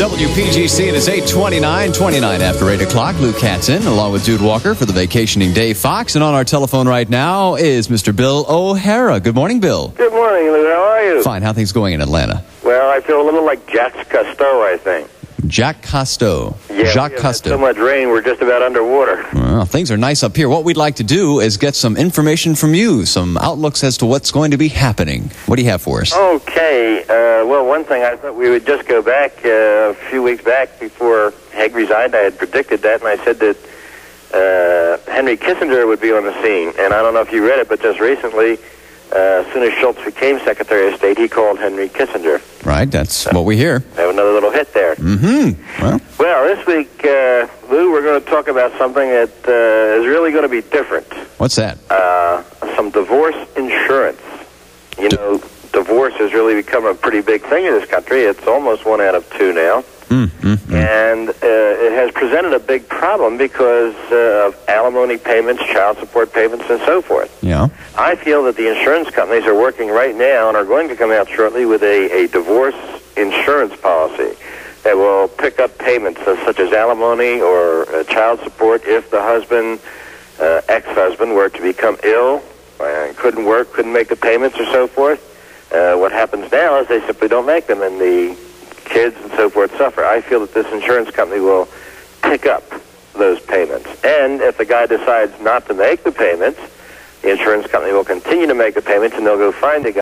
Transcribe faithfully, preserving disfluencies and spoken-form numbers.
W P G C, it is eight twenty-nine, twenty-nine after eight o'clock. Lou Katzen, along with Dude Walker for the vacationing Dave Fox. And on our telephone right now is Mister Bill O'Hara. Good morning, Bill. Good morning, Lou. How are you? Fine. How are things going in Atlanta? Well, I feel a little like Jacques Cousteau, I think. Jacques Cousteau. Yeah, Jacques we have had Cousteau. so much rain, we're just about underwater. Well, things are nice up here. What we'd like to do is get some information from you, some outlooks as to what's going to be happening. What do you have for us? Okay. Uh, well, one thing, I thought we would just go back uh, a few weeks back before Haig resigned. I had predicted that, and I said that uh, Henry Kissinger would be on the scene. And I don't know if you read it, but just recently, uh, as soon as Schultz became Secretary of State, he called Henry Kissinger. Right, that's so, what we hear. I have another little hit there. Mm-hmm. Well, well this week, uh, Lou, we're going to talk about something that uh, is really going to be different. What's that? Uh, some divorce insurance. You know, divorce has really become a pretty big thing in this country. It's almost one out of two now. Mm-hmm. And uh, it has presented a big problem because uh, of alimony payments, child support payments, and so forth. Yeah. I feel that the insurance companies are working right now and are going to come out shortly with a, a divorce insurance policy that will pick up payments uh, such as alimony or uh, child support if the husband, uh, ex-husband, were to become ill and couldn't work, couldn't make the payments or so forth. Uh, what happens now is they simply don't make them, and the kids and so forth suffer. I feel that this insurance company will pick up those payments. And if the guy decides not to make the payments, the insurance company will continue to make the payments, and they'll go find the guy.